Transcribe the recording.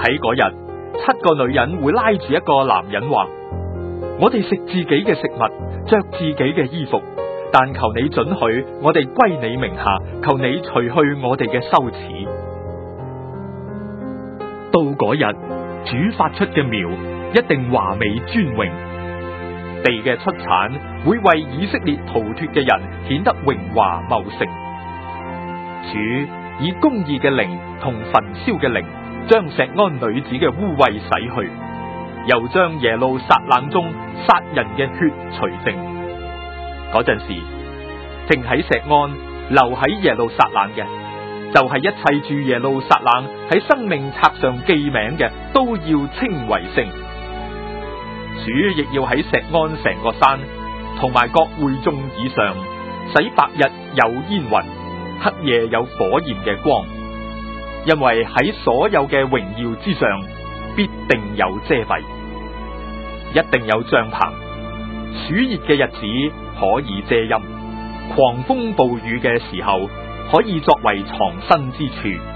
喺嗰日，7個女人會拉住一個男人話：我哋食自己嘅食物，着自己嘅衣服，但求你准許我哋歸你名下，求你除去我哋嘅羞恥。到嗰日，主發出嘅苗一定華美尊榮，地嘅出產會為以色列逃脫嘅人顯得榮華茂盛。主以公義嘅靈同焚燒嘅靈，將錫安女子嘅污穢洗去，又將耶路撒冷中殺人嘅血除淨。嗰陣時，剩喺錫安留喺耶路撒冷嘅，就係一切住耶路撒冷喺生命冊上記名嘅，都要稱為聖。主亦要喺錫安成個山同埋各會眾以上，使白日有煙雲，黑夜有火焰嘅光，因為喺所有嘅榮耀之上，必定有遮蔽，一定有帳篷。暑熱嘅日子可以遮陰，狂風暴雨嘅時候可以作為藏身之處。